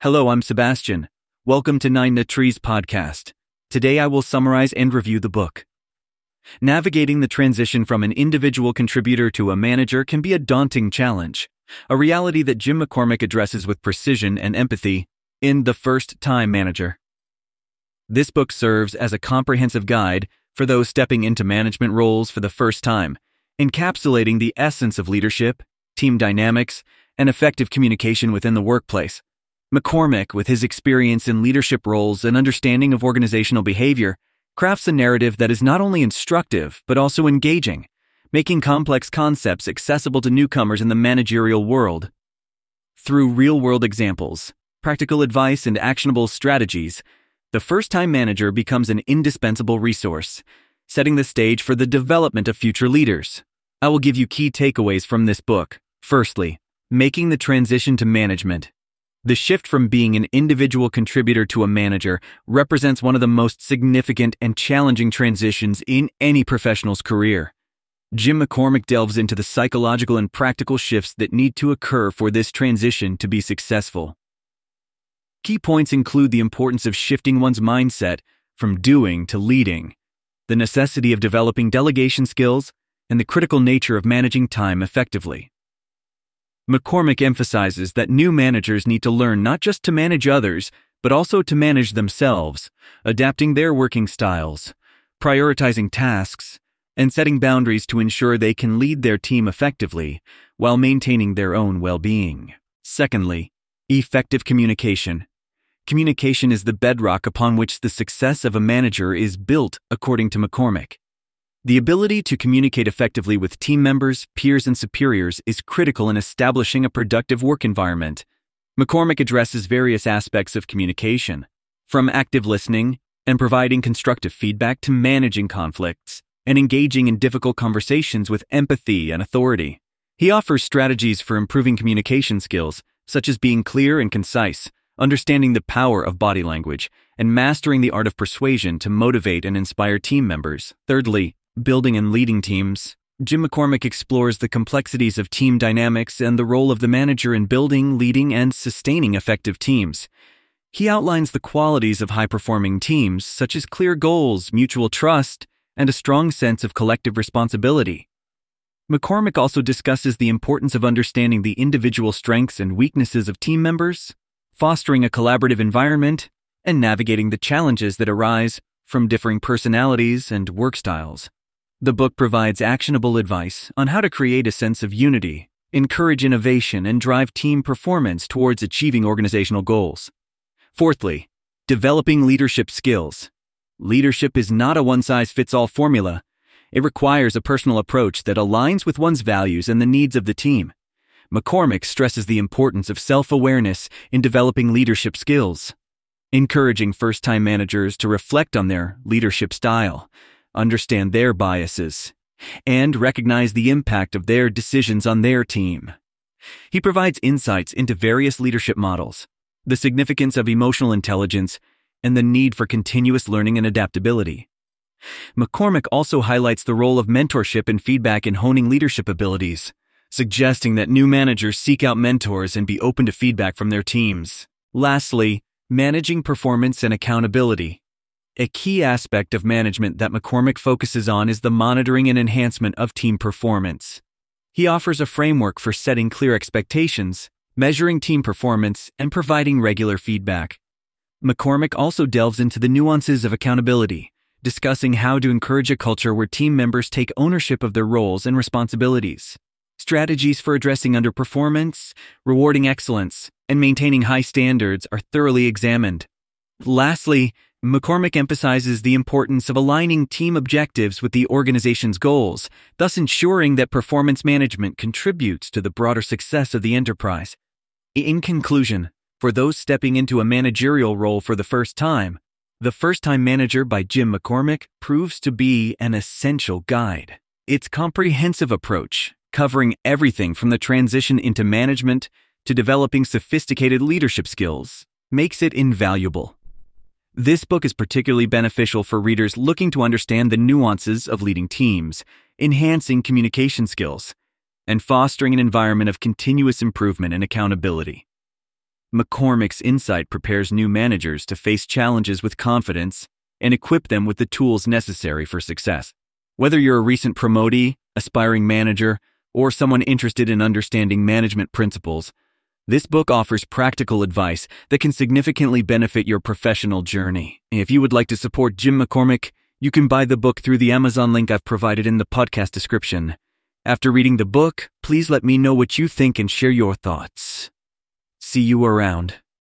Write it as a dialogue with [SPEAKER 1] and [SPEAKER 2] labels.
[SPEAKER 1] Hello, I'm Sebastian. Welcome to Nine Trees podcast. Today I will summarize and review the book. Navigating the transition from an individual contributor to a manager can be a daunting challenge, a reality that Jim McCormick addresses with precision and empathy in The First Time Manager. This book serves as a comprehensive guide for those stepping into management roles for the first time, encapsulating the essence of leadership, team dynamics, and effective communication within the workplace. McCormick, with his experience in leadership roles and understanding of organizational behavior, crafts a narrative that is not only instructive but also engaging, making complex concepts accessible to newcomers in the managerial world. Through real-world examples, practical advice, and actionable strategies, the first-time manager becomes an indispensable resource, setting the stage for the development of future leaders. I will give you key takeaways from this book. Firstly, making the transition to management. The shift from being an individual contributor to a manager represents one of the most significant and challenging transitions in any professional's career. Jim McCormick delves into the psychological and practical shifts that need to occur for this transition to be successful. Key points include the importance of shifting one's mindset from doing to leading, the necessity of developing delegation skills, and the critical nature of managing time effectively. McCormick emphasizes that new managers need to learn not just to manage others, but also to manage themselves, adapting their working styles, prioritizing tasks, and setting boundaries to ensure they can lead their team effectively while maintaining their own well-being. Secondly, effective communication. Communication is the bedrock upon which the success of a manager is built, according to McCormick. The ability to communicate effectively with team members, peers, and superiors is critical in establishing a productive work environment. McCormick addresses various aspects of communication, from active listening and providing constructive feedback to managing conflicts and engaging in difficult conversations with empathy and authority. He offers strategies for improving communication skills, such as being clear and concise, understanding the power of body language, and mastering the art of persuasion to motivate and inspire team members. Thirdly, building and leading teams. Jim McCormick explores the complexities of team dynamics and the role of the manager in building, leading, and sustaining effective teams. He outlines the qualities of high-performing teams, such as clear goals, mutual trust, and a strong sense of collective responsibility. McCormick also discusses the importance of understanding the individual strengths and weaknesses of team members, fostering a collaborative environment, and navigating the challenges that arise from differing personalities and work styles. The book provides actionable advice on how to create a sense of unity, encourage innovation, and drive team performance towards achieving organizational goals. Fourthly, developing leadership skills. Leadership is not a one-size-fits-all formula. It requires a personal approach that aligns with one's values and the needs of the team. McCormick stresses the importance of self-awareness in developing leadership skills, encouraging first-time managers to reflect on their leadership style, understand their biases, and recognize the impact of their decisions on their team. He provides insights into various leadership models, the significance of emotional intelligence, and the need for continuous learning and adaptability. McCormick also highlights the role of mentorship and feedback in honing leadership abilities, suggesting that new managers seek out mentors and be open to feedback from their teams. Lastly, managing performance and accountability. A key aspect of management that McCormick focuses on is the monitoring and enhancement of team performance. He offers a framework for setting clear expectations, measuring team performance, and providing regular feedback. McCormick also delves into the nuances of accountability, discussing how to encourage a culture where team members take ownership of their roles and responsibilities. Strategies for addressing underperformance, rewarding excellence, and maintaining high standards are thoroughly examined. Lastly, McCormick emphasizes the importance of aligning team objectives with the organization's goals, thus ensuring that performance management contributes to the broader success of the enterprise. In conclusion, for those stepping into a managerial role for the first time, The First Time Manager by Jim McCormick proves to be an essential guide. Its comprehensive approach, covering everything from the transition into management to developing sophisticated leadership skills, makes it invaluable. This book is particularly beneficial for readers looking to understand the nuances of leading teams, enhancing communication skills, and fostering an environment of continuous improvement and accountability. McCormick's insight prepares new managers to face challenges with confidence and equip them with the tools necessary for success. Whether you're a recent promotee, aspiring manager, or someone interested in understanding management principles, this book offers practical advice that can significantly benefit your professional journey. If you would like to support Jim McCormick, you can buy the book through the Amazon link I've provided in the podcast description. After reading the book, please let me know what you think and share your thoughts. See you around.